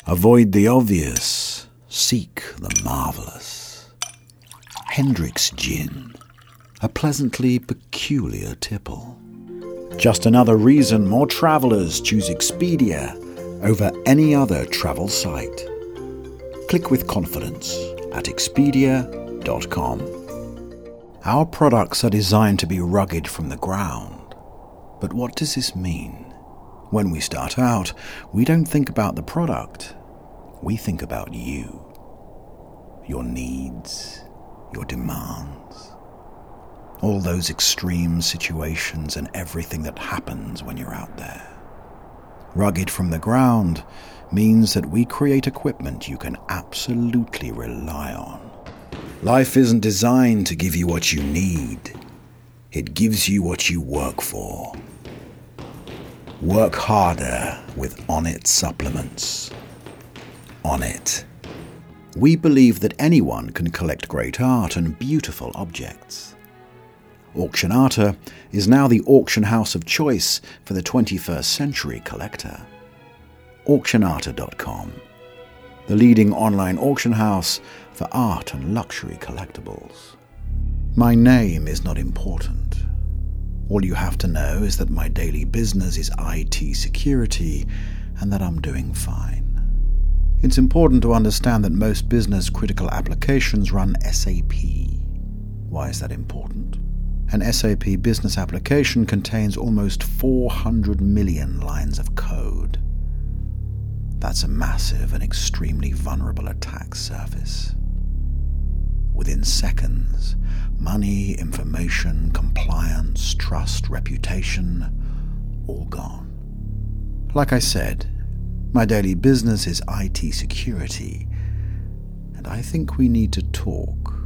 Avoid the obvious. Seek the marvellous. Hendrick's Gin. A pleasantly peculiar tipple. Just another reason more travellers choose Expedia over any other travel site. Click with confidence at Expedia.com. Our products are designed to be rugged from the ground. But what does this mean? When we start out, we don't think about the product. We think about you, your needs, your demands, all those extreme situations and everything that happens when you're out there. Rugged from the ground means that we create equipment you can absolutely rely on. Life isn't designed to give you what you need. It gives you what you work for. Work harder with Onnit supplements. Onnit. We believe that anyone can collect great art and beautiful objects. Auctionata is now the auction house of choice for the 21st century collector. Auctionata.com, the leading online auction house for art and luxury collectibles. My name is not important. All you have to know is that my daily business is IT security and that I'm doing fine. It's important to understand that most business-critical applications run SAP. Why is that important? An SAP business application contains almost 400 million lines of code. That's a massive and extremely vulnerable attack surface. Within seconds, money, information, compliance, trust, reputation, all gone. Like I said, my daily business is IT security, and I think we need to talk.